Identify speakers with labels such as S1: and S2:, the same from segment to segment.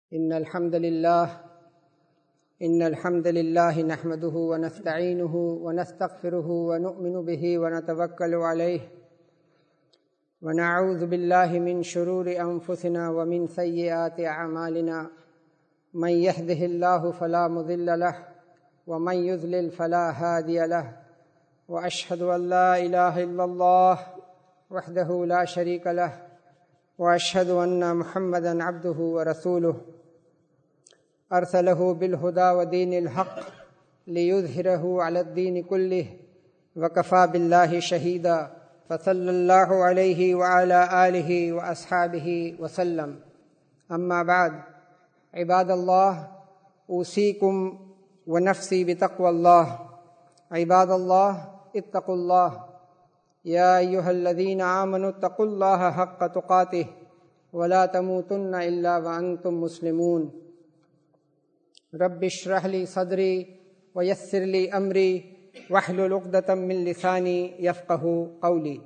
S1: إن الحمد لله نحمده ونستعينه ونستغفره ونؤمن به ونتوكل عليه ونعوذ بالله من شرور أنفسنا ومن سيئات أعمالنا من يهده الله فلا مضل له ومن يضلل فلا هادي له وأشهد أن لا إله إلا الله وحده لا شريك له وأشهد أن محمدا عبده ورسوله أرسله بالهدى ودين الحق ليظهره على الدين كله وكفى بالله شهيدا فصلى الله عليه وعلى آله وأصحابه وسلم أما بعد عباد الله أوصيكم ونفسي بتقوى الله عباد الله اتقوا الله يا أيها الذين آمنوا اتقوا الله حق تقاته ولا تموتن إلا وأنتم مسلمون رب اشرح لي صدري ويسر لي أمري واحلل عقدة من لساني يفقه قولي.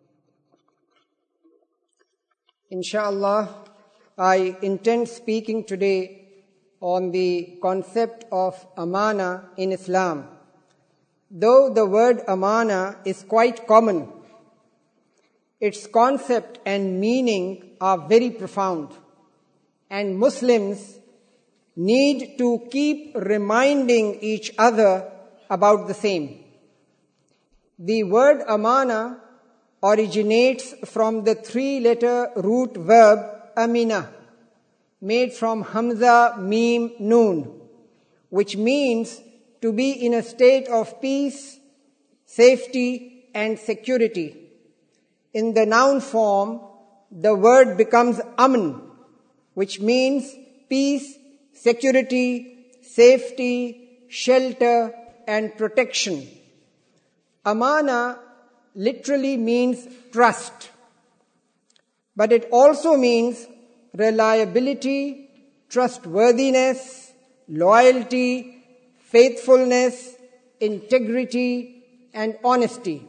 S1: Inshallah, I intend speaking today on the concept of amana in Islam. Though the word amana is quite common, its concept and meaning are very profound, and Muslims need to keep reminding each other about the same. The word amana originates from the three-letter root verb amina, made from hamza, mim, noon, which means to be in a state of peace, safety, and security. In the noun form, the word becomes amn, which means peace, security, safety, shelter, and protection. Amana literally means trust, but it also means reliability, trustworthiness, loyalty, faithfulness, integrity, and honesty.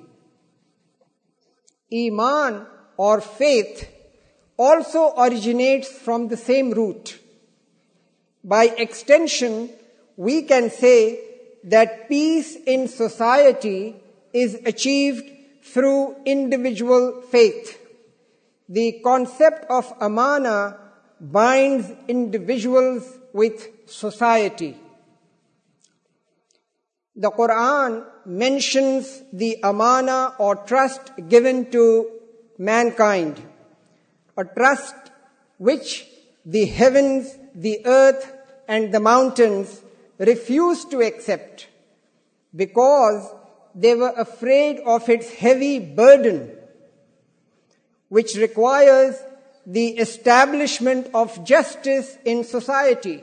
S1: Iman or faith also originates from the same root. By extension, we can say that peace in society is achieved through individual faith. The concept of amana binds individuals with society. The Quran mentions the amana or trust given to mankind, a trust which the heavens, the earth, and the mountains refused to accept because they were afraid of its heavy burden, which requires the establishment of justice in society.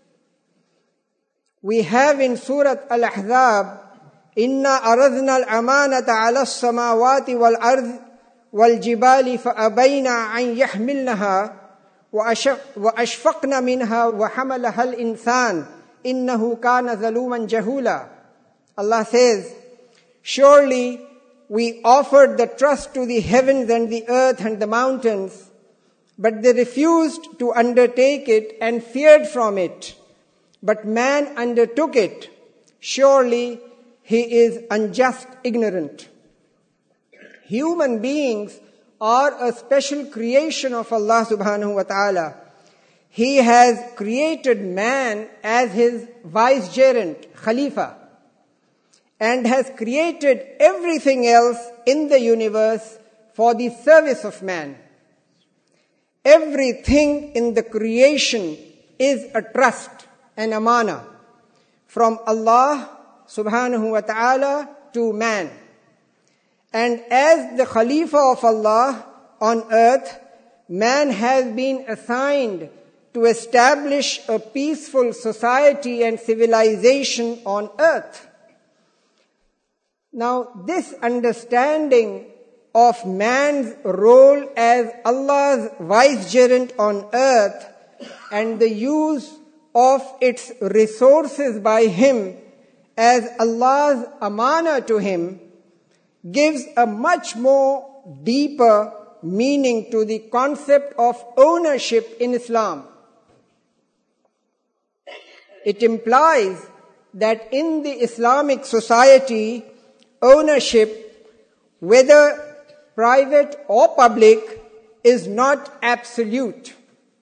S1: We have in Surah Al-Ahzab, إِنَّا أَرَضْنَا الْأَمَانَةَ عَلَى السَّمَاوَاتِ وَالْأَرْضِ وَالْجِبَالِ فَأَبَيْنَا أَنْ يَحْمِلْنَهَا وَأَشْفَقْنَ مِنْهَا وَحَمَلَهَا الْإِنسَانُ إِنَّهُ كَانَ ظَلُومًا جَهُولًا. Allah says, surely we offered the trust to the heavens and the earth and the mountains, but they refused to undertake it and feared from it. But man undertook it. Surely he is unjust, ignorant. Human beings are a special creation of Allah subhanahu wa ta'ala. He has created man as his vicegerent, Khalifa, and has created everything else in the universe for the service of man. Everything in the creation is a trust, an amana, from Allah subhanahu wa ta'ala to man. And as the Khalifa of Allah on earth, man has been assigned to establish a peaceful society and civilization on earth. Now, this understanding of man's role as Allah's vicegerent on earth and the use of its resources by him as Allah's amana to him gives a much more deeper meaning to the concept of ownership in Islam. It implies that in the Islamic society, ownership, whether private or public, is not absolute.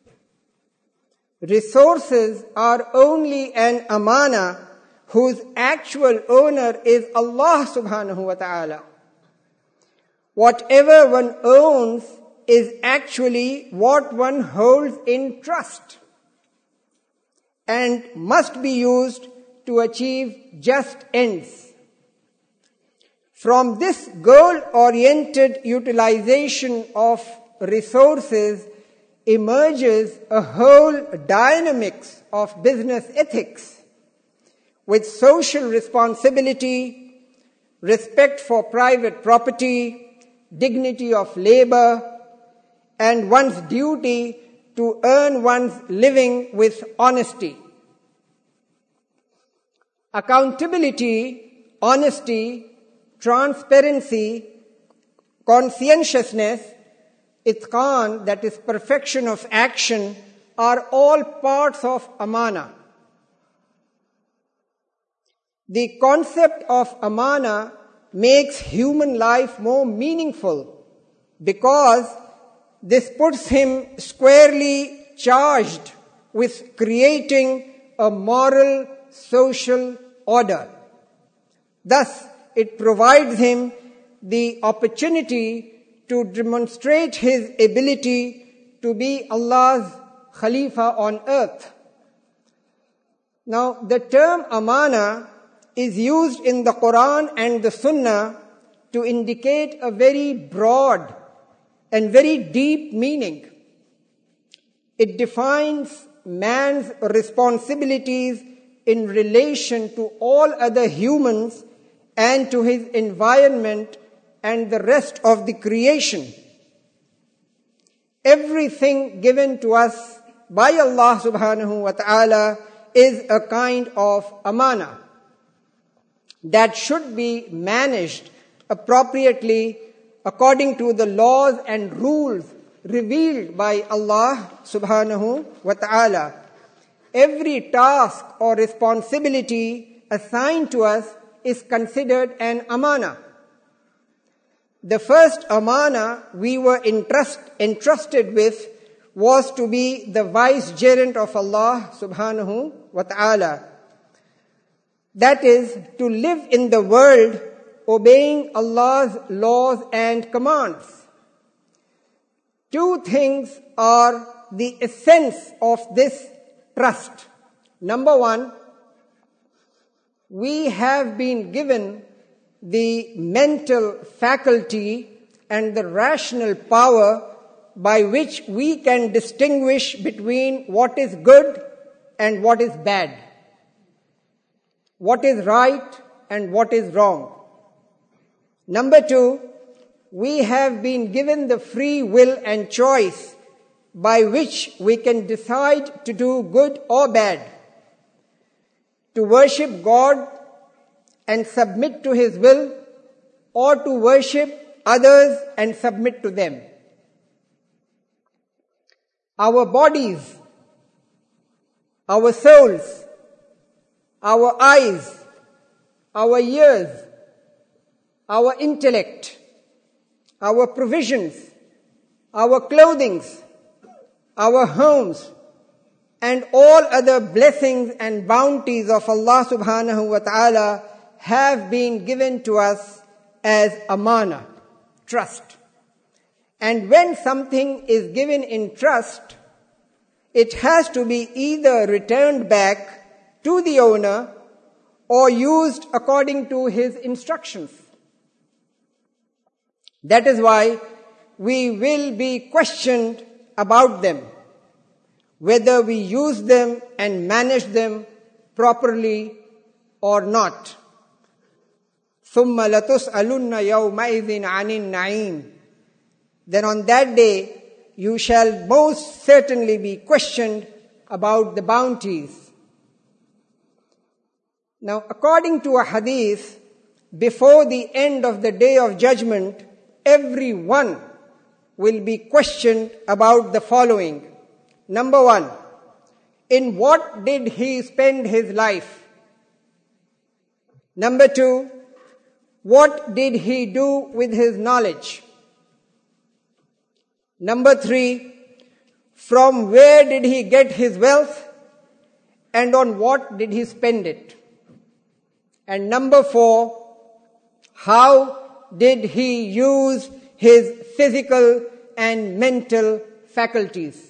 S1: Resources are only an amana whose actual owner is Allah subhanahu wa ta'ala. Whatever one owns is actually what one holds in trust and must be used to achieve just ends. From this goal-oriented utilization of resources emerges a whole dynamics of business ethics with social responsibility, respect for private property, dignity of labor, and one's duty to earn one's living with honesty. Accountability, honesty, transparency, conscientiousness, itqan, that is perfection of action, are all parts of amana. The concept of amana makes human life more meaningful because this puts him squarely charged with creating a moral social order. Thus, it provides him the opportunity to demonstrate his ability to be Allah's Khalifa on earth. Now, the term amana is used in the Quran and the Sunnah to indicate a very broad and very deep meaning. It defines man's responsibilities in relation to all other humans and to his environment and the rest of the creation. Everything given to us by Allah subhanahu wa ta'ala is a kind of amana that should be managed appropriately according to the laws and rules revealed by Allah subhanahu wa ta'ala. Every task or responsibility assigned to us is considered an amana. The first amana we were entrusted with was to be the vicegerent of Allah subhanahu wa ta'ala. That is, to live in the world obeying Allah's laws and commands. Two things are the essence of this trust. Number one, we have been given the mental faculty and the rational power by which we can distinguish between what is good and what is bad, what is right and what is wrong. Number two, we have been given the free will and choice by which we can decide to do good or bad, to worship God and submit to His will, or to worship others and submit to them. Our bodies, our souls, our eyes, our ears, our intellect, our provisions, our clothings, our homes, and all other blessings and bounties of Allah subhanahu wa ta'ala have been given to us as amana, trust. And when something is given in trust, it has to be either returned back to the owner or used according to his instructions. That is why we will be questioned about them, whether we use them and manage them properly or not. ثُمَّ لَتُسْأَلُنَّ يَوْمَئِذٍ عَنِ النَّعِيمِ. Then on that day, you shall most certainly be questioned about the bounties. Now, according to a hadith, before the end of the day of judgment, everyone will be questioned about the following. Number one, in what did he spend his life? Number 2, what did he do with his knowledge? Number 3, from where did he get his wealth and on what did he spend it? And number 4, how did he use his physical and mental faculties?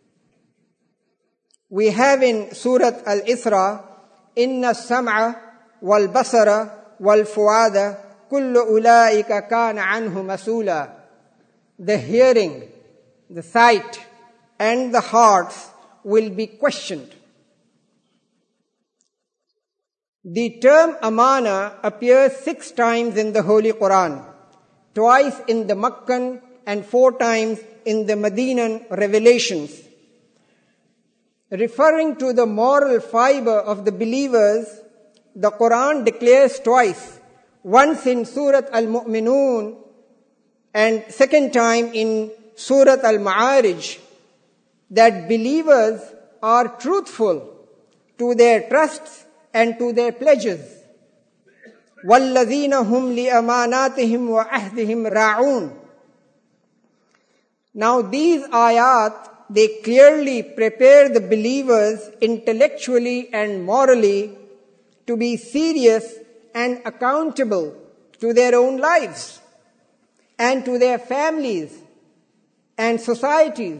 S1: We have in Surah Al-Isra, Inna sam'a wal basara wal fuada kullu ulaika kana anhu masula. The hearing, the sight, and the hearts will be questioned. The term amana appears 6 times in the Holy Quran, twice in the Meccan and 4 times in the Medinan revelations. Referring to the moral fiber of the believers, the Quran declares twice, once in Surah Al-Mu'minun and second time in Surah Al-Ma'arij, that believers are truthful to their trusts and to their pledges. وَالَّذِينَ هُمْ لِأَمَانَاتِهِمْ وَعَهْدِهِمْ رَاعُونَ. Now these ayat, they clearly prepare the believers intellectually and morally to be serious and accountable to their own lives and to their families and societies.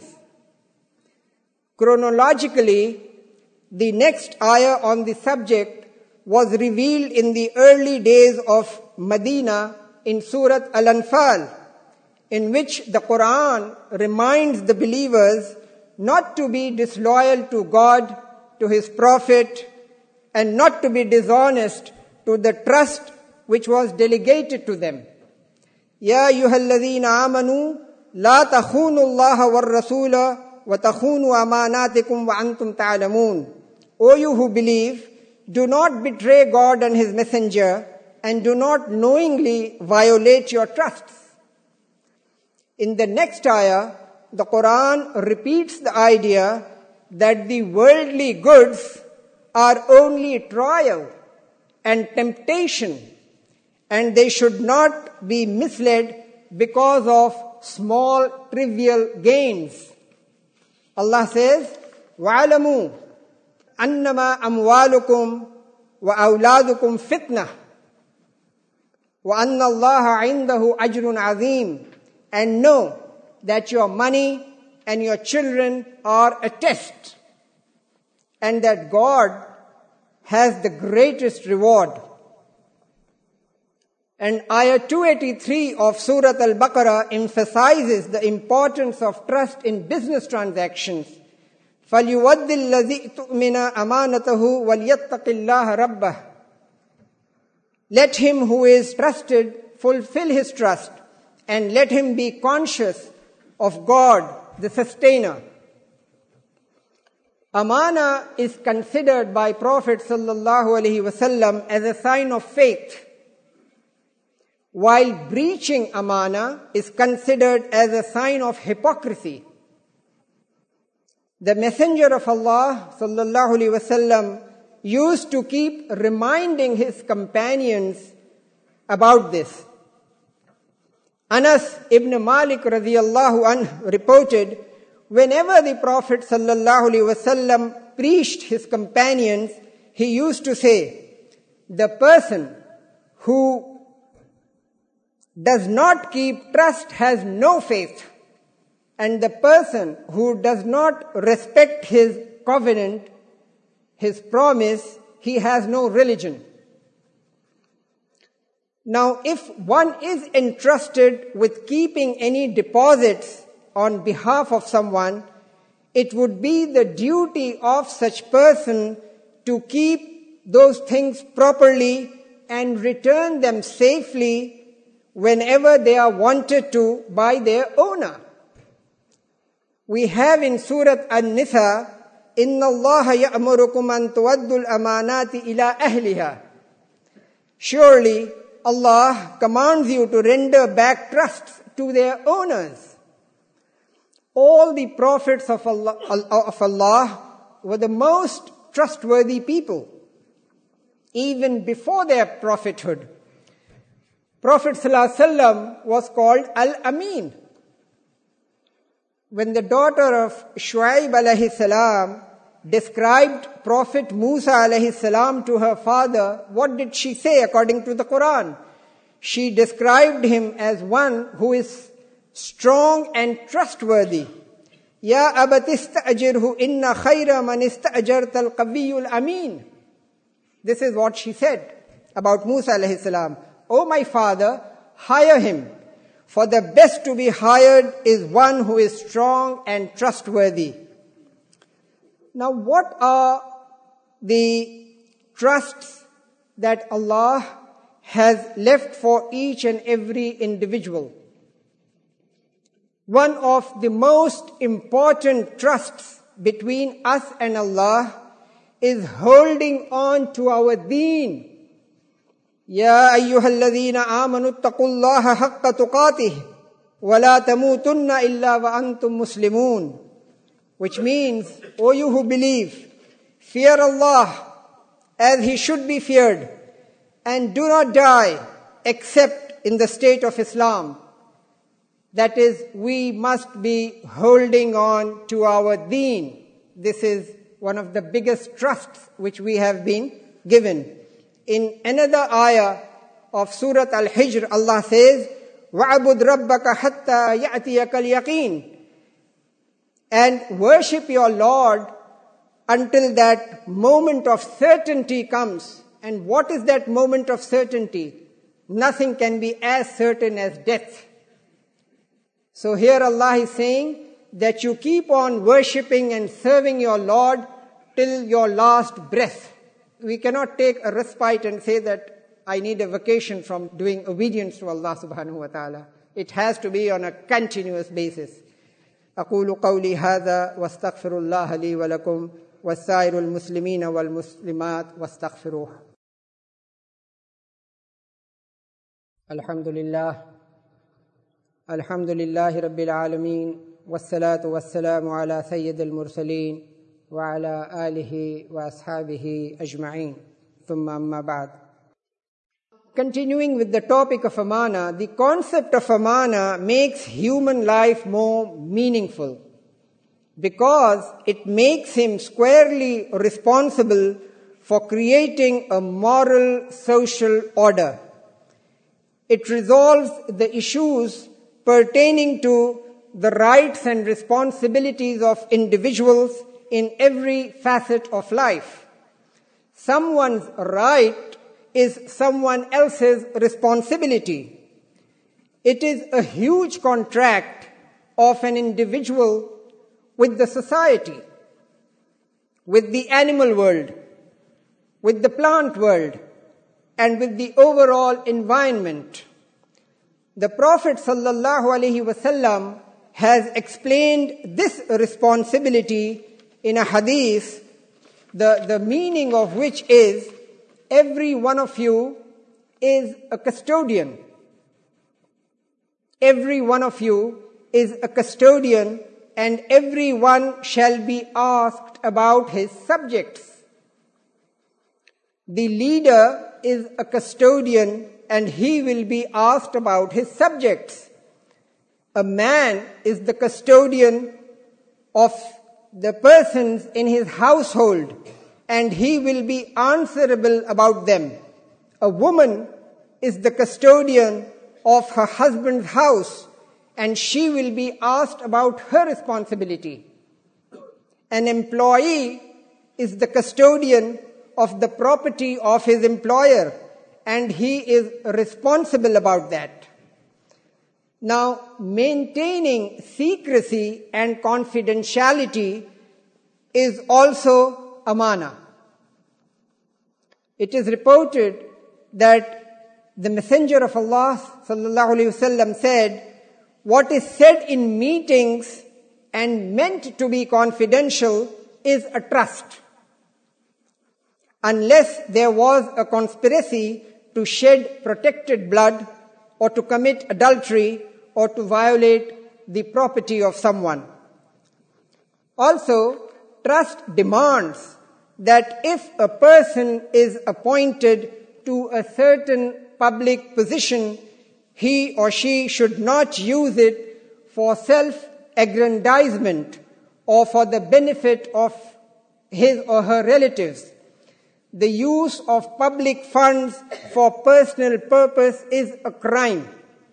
S1: Chronologically, the next ayah on the subject was revealed in the early days of Medina in Surah Al-Anfal, in which the Quran reminds the believers not to be disloyal to God, to His Prophet, and not to be dishonest to the trust which was delegated to them. Ya ayyuhalladhina amanu la takhunu Allah war rasula wa takhunu amanatikum wa antum ta'lamun. O you who believe, do not betray God and His messenger, and do not knowingly violate your trusts. In the next ayah, the Quran repeats the idea that the worldly goods are only trial and temptation, and they should not be misled because of small trivial gains. Allah says, وَعَلَمُوا أَنَّمَا أَمْوَالُكُمْ وَأَوْلَادُكُمْ فِتْنَةٌ وَأَنَّ اللَّهَ عِنْدَهُ أَجْرٌ عَظِيمٌ. And know that your money and your children are a test, and that God has the greatest reward. And ayah 283 of Surah Al-Baqarah emphasizes the importance of trust in business transactions. فَلْيُوَدِّ الَّذِي اؤْتُمِنَ أَمَانَتَهُ وَلْيَتَّقِ اللَّهَ رَبَّهُ. Let him who is trusted fulfill his trust, and let him be conscious of God, the sustainer. Amana is considered by Prophet sallallahu alaihi wasallam as a sign of faith, while breaching amana is considered as a sign of hypocrisy. The Messenger of Allah sallallahu alaihi wasallam used to keep reminding his companions about this. Anas ibn Malik radiyallahu anhu reported, whenever the Prophet sallallahu alaihi wasallam preached his companions, he used to say, the person who does not keep trust has no faith, and the person who does not respect his covenant, his promise, he has no religion. Now, if one is entrusted with keeping any deposits on behalf of someone, it would be the duty of such person to keep those things properly and return them safely whenever they are wanted to by their owner. We have in Surah An-Nisa, إِنَّ اللَّهَ يَأْمُرُكُمْ أَن تُوَدُّوا الْأَمَانَاتِ إِلَىٰ أَهْلِهَا. Surely, Allah commands you to render back trusts to their owners. All the prophets of Allah were the most trustworthy people, even before their prophethood. Prophet ﷺ was called Al-Amin. When the daughter of Shu'aib alayhi salam described Prophet Musa alayhi salam to her father, what did she say according to the Quran? She described him as one who is strong and trustworthy. Ya abati ista'jirhu inna khayra man ista'jarta al-qawiyyul amin. This is what she said about Musa alayhi salam. O my father, hire him, for the best to be hired is one who is strong and trustworthy. Now, what are the trusts that Allah has left for each and every individual? One of the most important trusts between us and Allah is holding on to our deen. Ya ayyuhalladhina amanu ittaqullaha haqqa tuqatih wa la tamutunna illa wa antum muslimun. Which means, O you who believe, fear Allah as He should be feared, and do not die except in the state of Islam. That is, we must be holding on to our deen. This is one of the biggest trusts which we have been given. In another ayah of Surah Al-Hijr, Allah says, وَعَبُدْ رَبَّكَ حَتَّى يَأْتِيَكَ الْيَقِينَ. And worship your Lord until that moment of certainty comes. And what is that moment of certainty? Nothing can be as certain as death. So here Allah is saying that you keep on worshipping and serving your Lord till your last breath. We cannot take a respite and say that I need a vacation from doing obedience to Allah subhanahu wa ta'ala. It has to be on a continuous basis. أقول قولي هذا واستغفر الله لي ولكم والسائر المسلمين والمسلمات واستغفروه. الحمد لله رب العالمين والصلاة والسلام على سيد المرسلين وعلى آله وأصحابه أجمعين ثم أما بعد. Continuing with the topic of amana, the concept of amana makes human life more meaningful because it makes him squarely responsible for creating a moral social order. It resolves the issues pertaining to the rights and responsibilities of individuals in every facet of life. Someone's right is someone else's responsibility. It is a huge contract of an individual with the society, with the animal world, with the plant world, and with the overall environment. The Prophet ﷺ has explained this responsibility in a hadith, the meaning of which is, every one of you is a custodian. Every one of you is a custodian, and every one shall be asked about his subjects. The leader is a custodian, and he will be asked about his subjects. A man is the custodian of the persons in his household, and he will be answerable about them. A woman is the custodian of her husband's house, and she will be asked about her responsibility. An employee is the custodian of the property of his employer, and he is responsible about that. Now, maintaining secrecy and confidentiality is also amana. It is reported that the Messenger of Allah ﷺ said, what is said in meetings and meant to be confidential is a trust. Unless there was a conspiracy to shed protected blood or to commit adultery or to violate the property of someone. Also, trust demands that if a person is appointed to a certain public position, he or she should not use it for self-aggrandizement or for the benefit of his or her relatives. The use of public funds for personal purpose is a crime.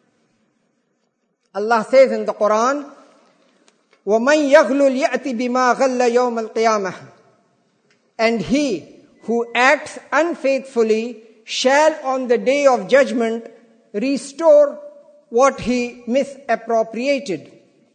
S1: Allah says in the Quran, وَمَنْ يَغْلُلْ يَأْتِ بِمَا غَلَّ يَوْمَ الْقِيَامَةِ, and he who acts unfaithfully shall on the day of judgment restore what he misappropriated.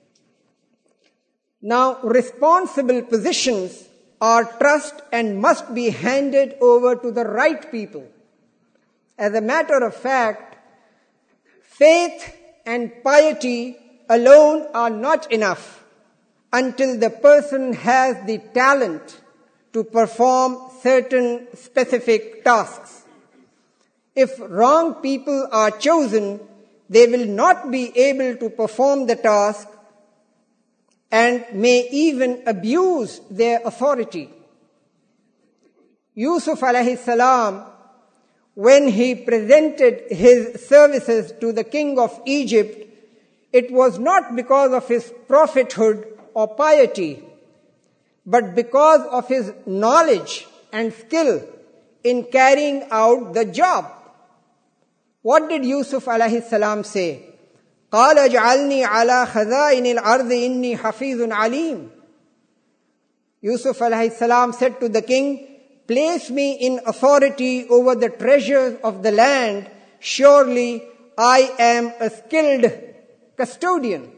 S1: Now, responsible positions are trust and must be handed over to the right people. As a matter of fact, faith and piety alone are not enough until the person has the talent to perform certain specific tasks. If wrong people are chosen, they will not be able to perform the task and may even abuse their authority. Yusuf alayhi salam, when he presented his services to the king of Egypt, it was not because of his prophethood or piety, but because of his knowledge and skill in carrying out the job. What did Yusuf alayhi salam say? قَالَ اجْعَلْنِي عَلَى خَزَائِنِ الْأَرْضِ إِنِّي حَفِيظٌ عَلِيمٌ. Yusuf alayhi salam said to the king, place me in authority over the treasures of the land. Surely I am a skilled custodian.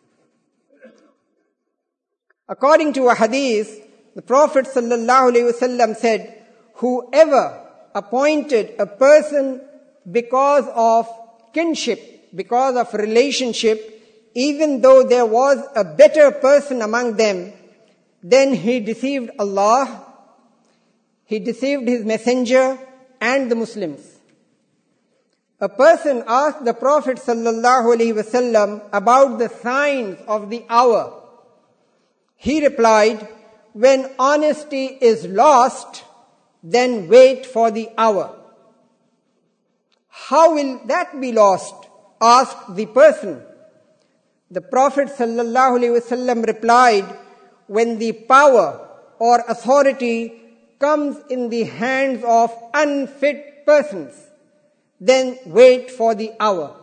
S1: According to a hadith, the Prophet ﷺ said, whoever appointed a person because of kinship, because of relationship, even though there was a better person among them, then he deceived Allah, he deceived his messenger and the Muslims. A person asked the Prophet ﷺ about the signs of the hour. He replied, when honesty is lost, then wait for the hour. How will that be lost? Asked the person. The Prophet ﷺ replied, when the power or authority comes in the hands of unfit persons, then wait for the hour.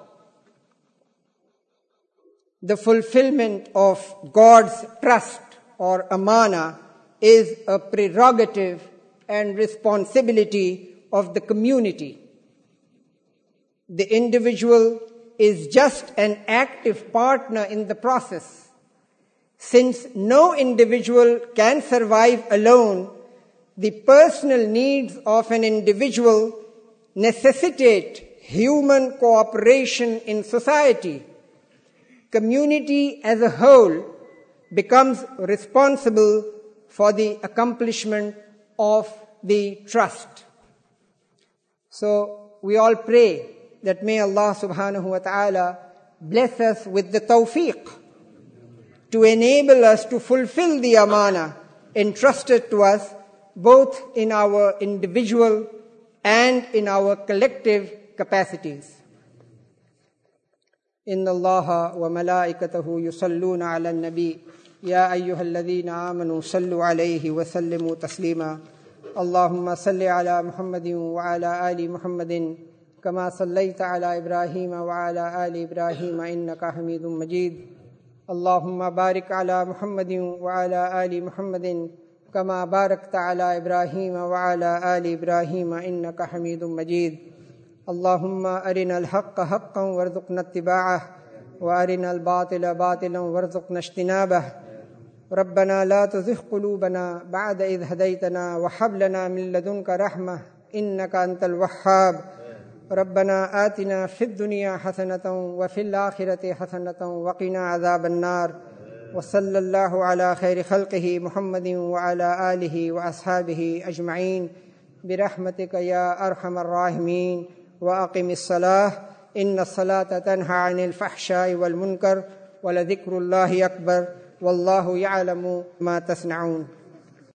S1: The fulfillment of God's trust or amana is a prerogative and responsibility of the community. The individual is just an active partner in the process. Since no individual can survive alone, the personal needs of an individual necessitate human cooperation in society. Community as a whole becomes responsible for the accomplishment of the trust. So we all pray that may Allah subhanahu wa ta'ala bless us with the tawfiq to enable us to fulfill the amana entrusted to us, both in our individual and in our collective capacities. Inna Allaha wa malaikatahu yusalluna ala nabi ya ayyuhalladhina amanu sallu alayhi wa sallimu taslima. Allahumma salli ala Muhammadin wa ala ali Muhammadin كما صليت على إبراهيم وعلى آل إبراهيم إنك حميد مجيد. اللهم بارك على محمد وعلى آل محمد كما باركت على إبراهيم وعلى آل إبراهيم إنك حميد مجيد. اللهم أرنا الحق حقا وارزقنا اتباعه وأرنا الباطل باطلا وارزقنا اجتنابه. ربنا لا تزغ قلوبنا بعد إذ هديتنا وهب لنا من لدنك رحمة إنك أنت الوهاب. ربنا آتنا في الدنيا حسنة وفي الآخرة حسنة وقنا عذاب النار. وصلى الله على خير خلقه محمد وعلى آله وأصحابه أجمعين برحمتك يا أرحم الراحمين. وأقم الصلاة إن الصلاة تنهى عن الفحشاء والمنكر ولذكر الله أكبر والله يعلم ما تصنعون.